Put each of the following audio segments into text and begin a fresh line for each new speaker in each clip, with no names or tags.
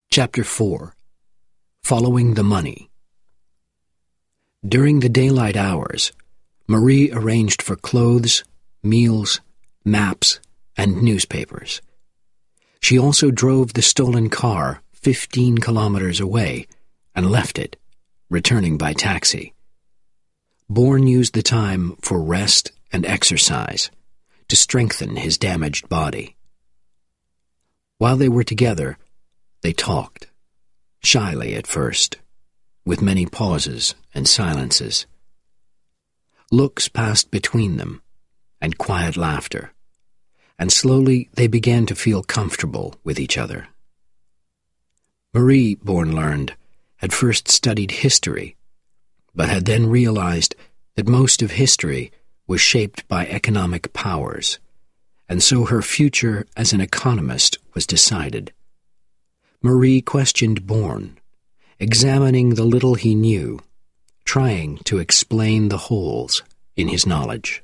Chapter 4. Following the Money. During the daylight hours, Marie arranged for clothes, meals, maps, and newspapers. She also drove the stolen car 15 kilometers away and left it, returning by taxi. Bourne used the time for rest and exercise to strengthen his damaged body. While they were together, they talked, shyly at first, with many pauses and silences. Looks passed between them, and quiet laughter, and slowly they began to feel comfortable with each other. Marie, Bourne learned, had first studied history, but had then realized that most of history was shaped by economic powers, and so her future as an economist was decided. Marie questioned Bourne, examining the little he knew, trying to explain the holes in his knowledge.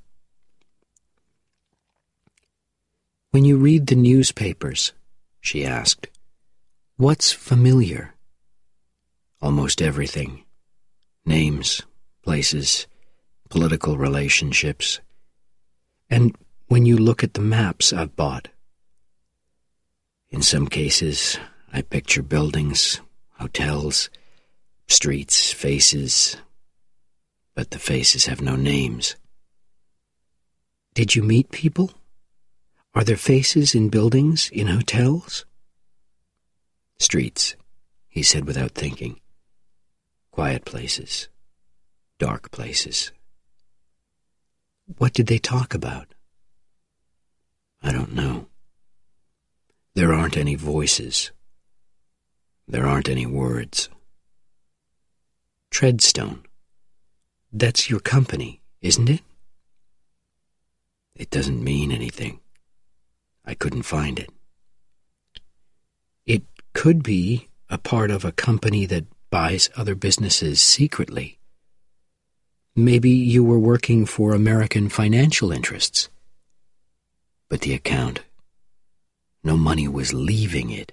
"When you read the newspapers," she asked, "what's familiar?" "Almost everything. Names, places, political relationships. And when you look at the maps I've bought?" "In some cases, I picture buildings, hotels, streets, faces, but the faces have no names." "Did you meet people? Are there faces in buildings, in hotels?"
"Streets," he said without thinking. "Quiet places, dark places."
"What did they talk about?"
"I don't know. There aren't any voices. There aren't any words."
"Treadstone. That's your company, isn't it?"
"It doesn't mean anything. I couldn't find it."
"It could be a part of a company that buys other businesses secretly. Maybe you were working for American financial interests."
"But the account. No money was leaving it.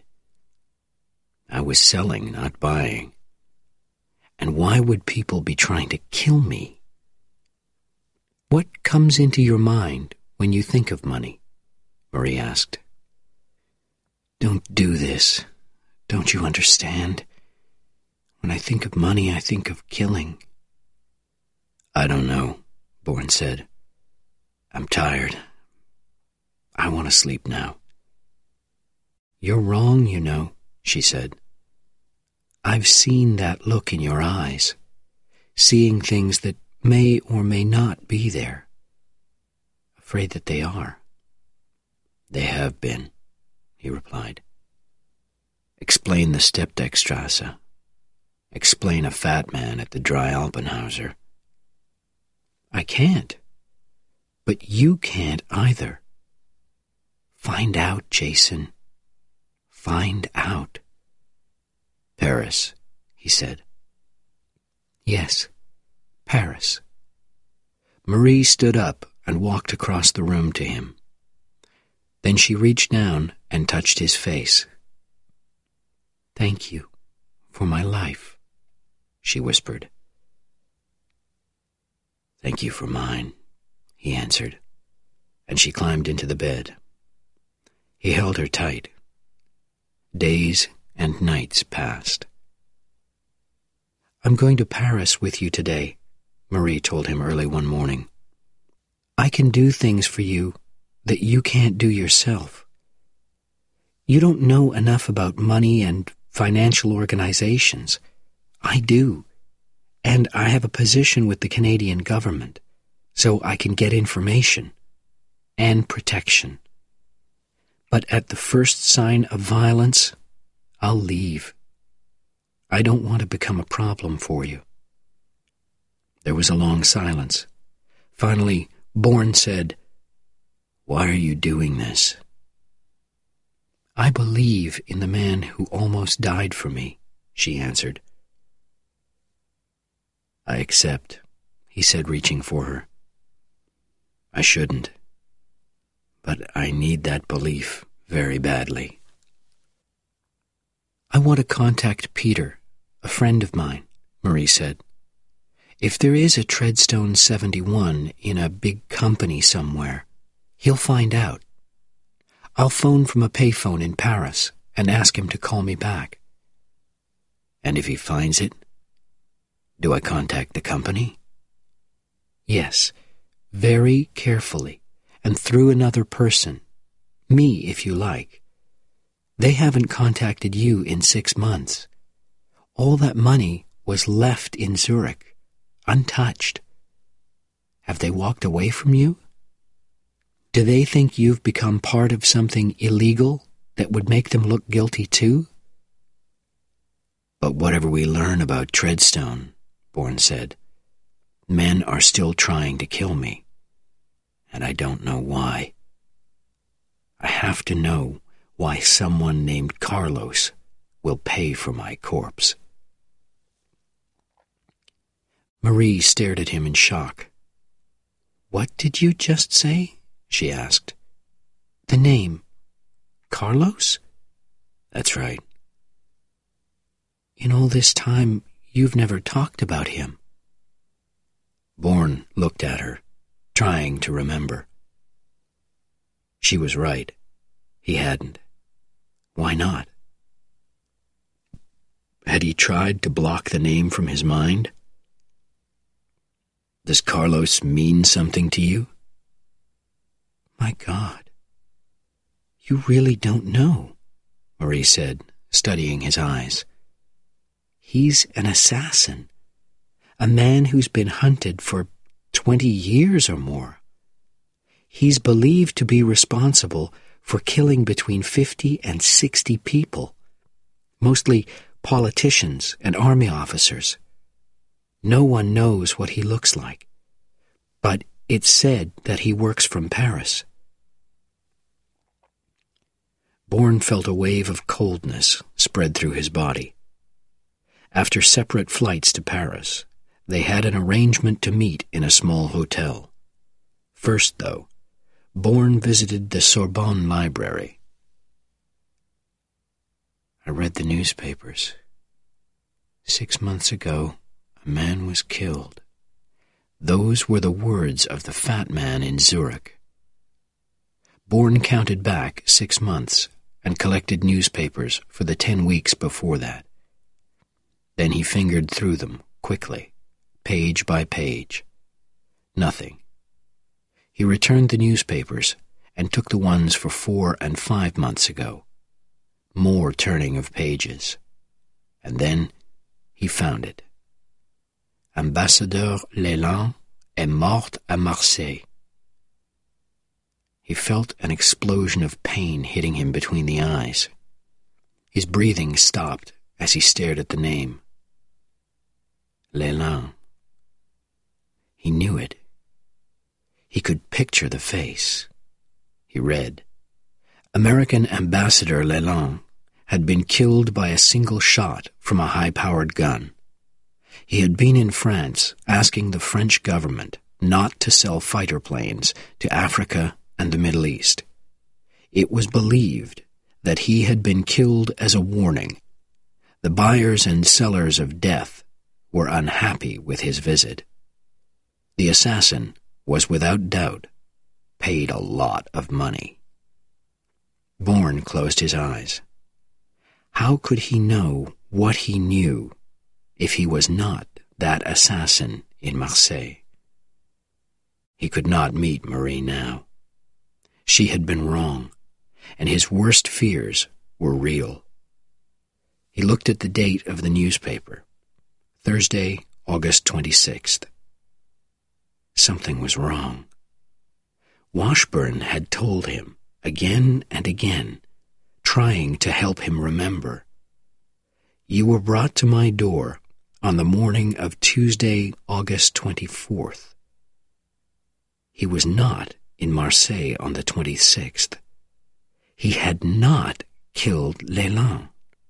I was selling, not buying. And why would people be trying to kill me?"
"What comes into your mind when you think of money?" Marie asked.
"Don't do this. Don't you understand? When I think of money, I think of killing." "I don't know," Bourne said. "I'm tired. I want to sleep now."
"You're wrong, you know," she said. "I've seen that look in your eyes, seeing things that may or may not be there. Afraid that they are."
"They have been," he replied. "Explain the Steppdechstrasse. Explain a fat man at the Dry Alpenhauser."
"I can't. But you can't either. Find out, Jason. Find out."
"Paris," he said.
"Yes, Paris." Marie stood up and walked across the room to him. Then she reached down and touched his face. "Thank you for my life," she whispered.
"Thank you for mine," he answered, and she climbed into the bed. He held her tight. Days and nights passed.
"I'm going to Paris with you today," Marie told him early one morning. "I can do things for you that you can't do yourself. You don't know enough about money and financial organizations. I do, and I have a position with the Canadian government, so I can get information and protection. But at the first sign of violence, I'll leave. I don't want to become a problem for you."
There was a long silence. Finally, Bourne said, "Why are you doing this?"
"I believe in the man who almost died for me," she answered.
"I accept," he said, reaching for her. "I shouldn't. But I need that belief very badly."
I want to contact Peter, a friend of mine, Marie said. If there is a Treadstone 71 in a big company somewhere, he'll find out. I'll phone from a payphone in Paris and ask him to call me back.
And if he finds it, do I contact the company?
Yes, very carefully, and through another person. Me, if you like. They haven't contacted you in 6 months. All that money was left in Zurich, untouched. Have they walked away from you? Do they think you've become part of something illegal that would make them look guilty too?
But whatever we learn about Treadstone, Bourne said, men are still trying to kill me, and I don't know why. I have to know why someone named Carlos will pay for my corpse.
Marie stared at him in shock. What did you just say? She asked. The name. Carlos?
That's right.
In all this time, you've never talked about him.
Bourne looked at her, trying to remember. She was right. He hadn't. Why not? Had he tried to block the name from his mind? Does Carlos mean something to you?
My God. You really don't know, Marie said, studying his eyes. He's an assassin, a man who's been hunted for 20 years or more. He's believed to be responsible for killing between 50 and 60 people, mostly politicians and army officers. No one knows what he looks like, but it's said that he works from Paris.
Bourne felt a wave of coldness spread through his body. After separate flights to Paris, they had an arrangement to meet in a small hotel. First, though, Bourne visited the Sorbonne Library.
I read the newspapers. 6 months ago, a man was killed. Those were the words of the fat man in Zurich. Bourne counted back 6 months and collected newspapers for the 10 weeks before that. Then he fingered through them quickly, page by page. Nothing. He returned the newspapers and took the ones for 4 and 5 months ago. More turning of pages. And then he found it. Ambassadeur Leland est mort à Marseille. He felt an explosion of pain hitting him between the eyes. His breathing stopped as he stared at the name. Leland. He knew it. He could picture the face. He read, American Ambassador Leland had been killed by a single shot from a high-powered gun. He had been in France asking the French government not to sell fighter planes to Africa and the Middle East. It was believed that he had been killed as a warning. The buyers and sellers of death were unhappy with his visit. The assassin was without doubt paid a lot of money. Bourne closed his eyes. How could he know what he knew if he was not that assassin in Marseille? He could not meet Marie now. She had been wrong, and his worst fears were real. He looked at the date of the newspaper, Thursday, August 26th. Something was wrong. Washburn had told him again and again, trying to help him remember. You were brought to my door on the morning of Tuesday, August 24th. He was not in Marseille on the 26th. He had not killed Leland.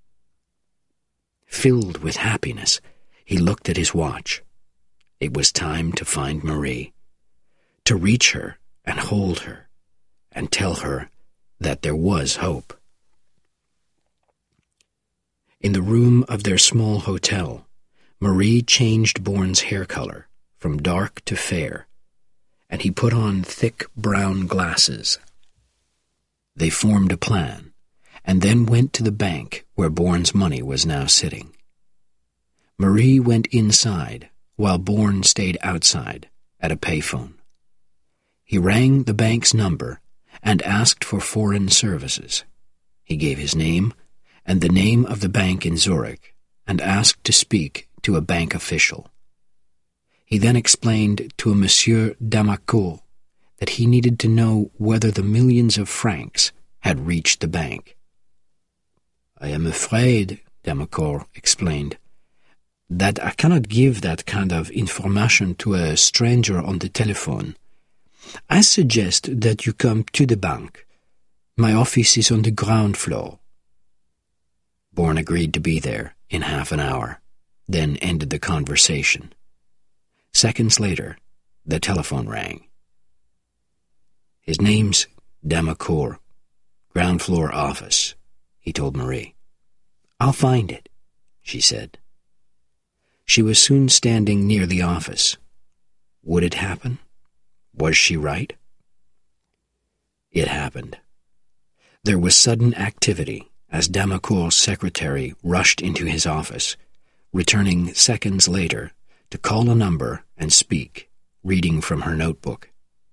Filled with happiness, he looked at his watch. It was time to find Marie, to reach her and hold her, and tell her that there was hope. In the room of their small hotel, Marie changed Bourne's hair color from dark to fair, and he put on thick brown glasses. They formed a plan, and then went to the bank where Bourne's money was now sitting. Marie went inside, while Bourne stayed outside, at a payphone. He rang the bank's number and asked for foreign services. He gave his name and the name of the bank in Zurich, and asked to speak to a bank official. He then explained to a Monsieur Damacourt that he needed to know whether the millions of francs had reached the bank. "I am afraid," Damacourt explained, "that I cannot give that kind of information to a stranger on the telephone. I suggest that you come to the bank. My office is on the ground floor." Bourne agreed to be there in half an hour, then ended the conversation. Seconds later, the telephone rang. "His name's Damacourt, ground floor office," he told Marie. "I'll find it," she said. She was soon standing near the office. Would it happen? Was she right? It happened. There was sudden activity as Damacourt's secretary rushed into his office, returning seconds later to call a number and speak, reading from her notebook.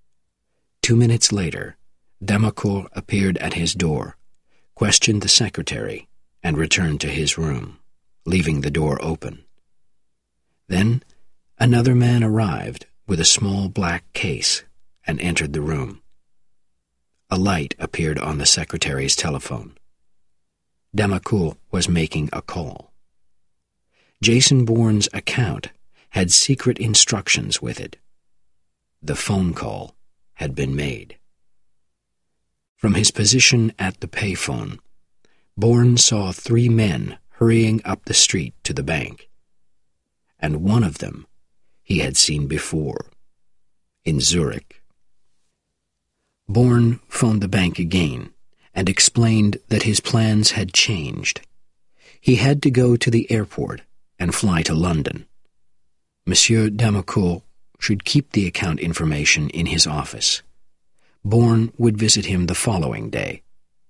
2 minutes later, Damacourt appeared at his door, questioned the secretary, and returned to his room, leaving the door open. Then another man arrived with a small black case and entered the room. A light appeared on the secretary's telephone. Damacourt was making a call. Jason Bourne's account had secret instructions with it. The phone call had been made. From his position at the payphone, Bourne saw 3 men hurrying up the street to the bank, and one of them he had seen before, in Zurich. Bourne phoned the bank again and explained that his plans had changed. He had to go to the airport and fly to London. Monsieur Damacourt should keep the account information in his office. Bourne would visit him the following day.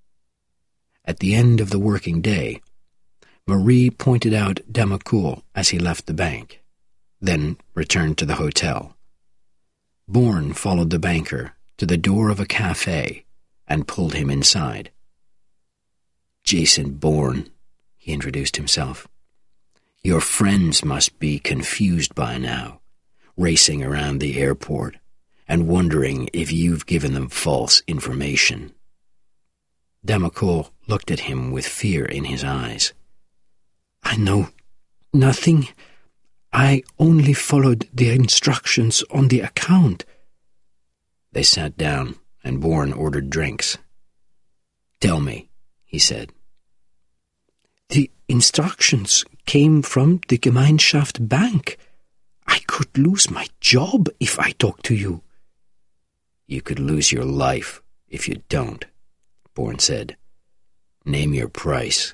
At the end of the working day, Marie pointed out Damacourt as he left the bank, then returned to the hotel. Bourne followed the banker to the door of a cafe and pulled him inside. "Jason Bourne," he introduced himself. "Your friends must be confused by now, racing around the airport and wondering if you've given them false information." Damacourt looked at him with fear in his eyes. "I know nothing. I only followed the instructions on the account." They sat down, and Bourne ordered drinks. "Tell me," he said. "The instructions came from the Gemeinschaft Bank. I could lose my job if I talk to you." "You could lose your life if you don't," Bourne said. "Name your price."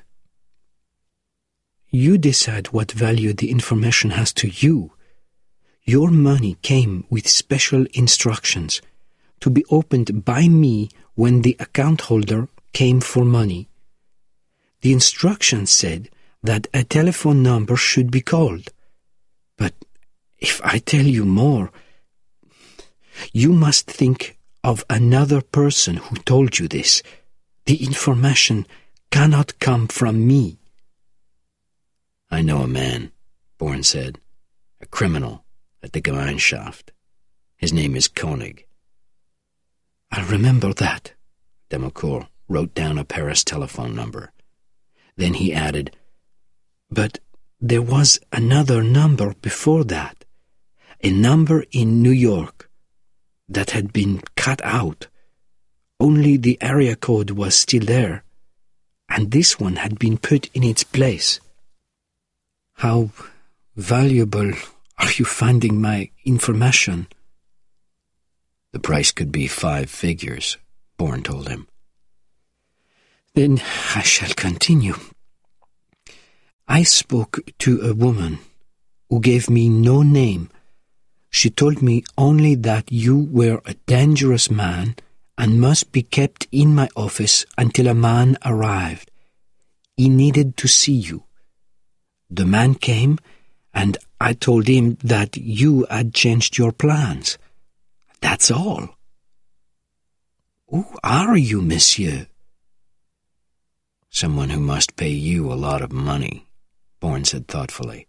"You decide what value the information has to you. Your money came with special instructions to be opened by me when the account holder came for money. The instructions said that a telephone number should be called. But if I tell you more, you must think of another person who told you this. The information cannot come from me." "I know a man," Bourne said, "a criminal at the Gemeinschaft. His name is Koenig." "I remember that." Damacourt wrote down a Paris telephone number. Then he added, "But there was another number before that, a number in New York that had been cut out. Only the area code was still there, and this one had been put in its place." "How valuable are you finding my information?" "The price could be 5 figures, Bourne told him. "Then I shall continue.
I spoke to a woman who gave me no name. She told me only that you were a dangerous man and must be kept in my office until a man arrived. He needed to see you. The man came, and I told him that you had changed your plans. That's all. Who are you, monsieur?
Someone who must pay you a lot of money, Bourne said thoughtfully.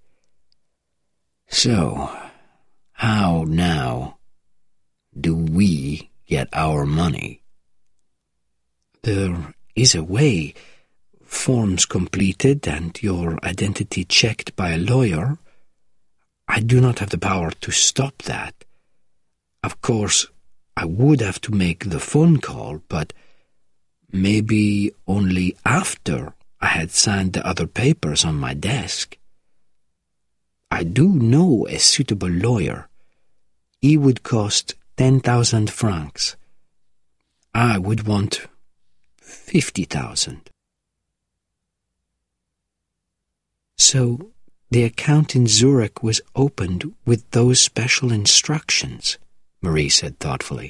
So, how now do we get our money?
There is a way. Forms completed and your identity checked by a lawyer. I do not have the power to stop that. Of course, I would have to make the phone call, but maybe only after I had signed the other papers on my desk. I do know a suitable lawyer. He would cost 10,000 francs. I would want 50,000. So the account in Zurich was opened with those special instructions, Marie said thoughtfully.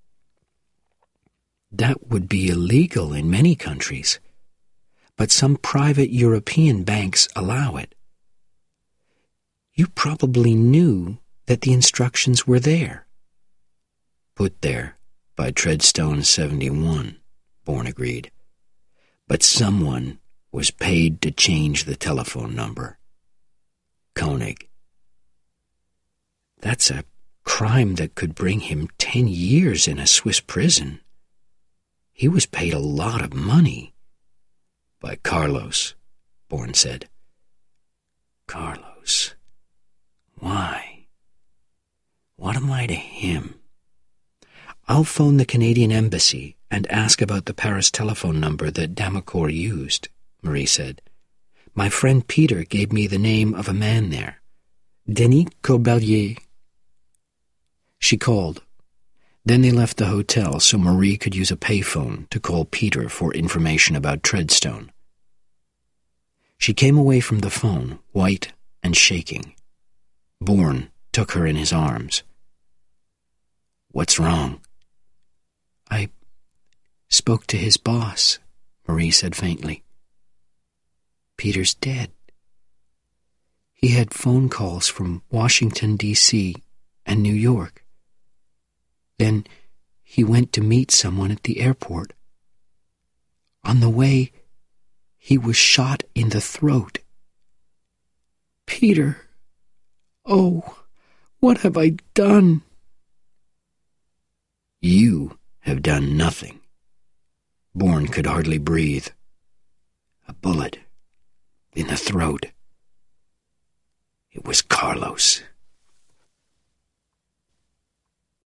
That would be illegal in many countries, but some private European banks allow it. You probably knew that the instructions were there.
Put there by Treadstone 71, Bourne agreed. But someone was paid to change the telephone number. Koenig.
That's a crime that could bring him 10 years in a Swiss prison. He was paid a lot of money.
By Carlos, Bourne said.
Carlos. Why? What am I to him? I'll phone the Canadian Embassy and ask about the Paris telephone number that Damacour used, Marie said. My friend Peter gave me the name of a man there. Denis Corbelier. She called. Then they left the hotel so Marie could use a payphone to call Peter for information about Treadstone. She came away from the phone, white and shaking. Bourne took her in his arms.
What's wrong?
I spoke to his boss, Marie said faintly. Peter's dead. He had phone calls from Washington, D.C. and New York. Then he went to meet someone at the airport. On the way, he was shot in the throat. Peter, oh, what have I done?
You have done nothing. Bourne could hardly breathe. A bullet in the throat. It was Carlos.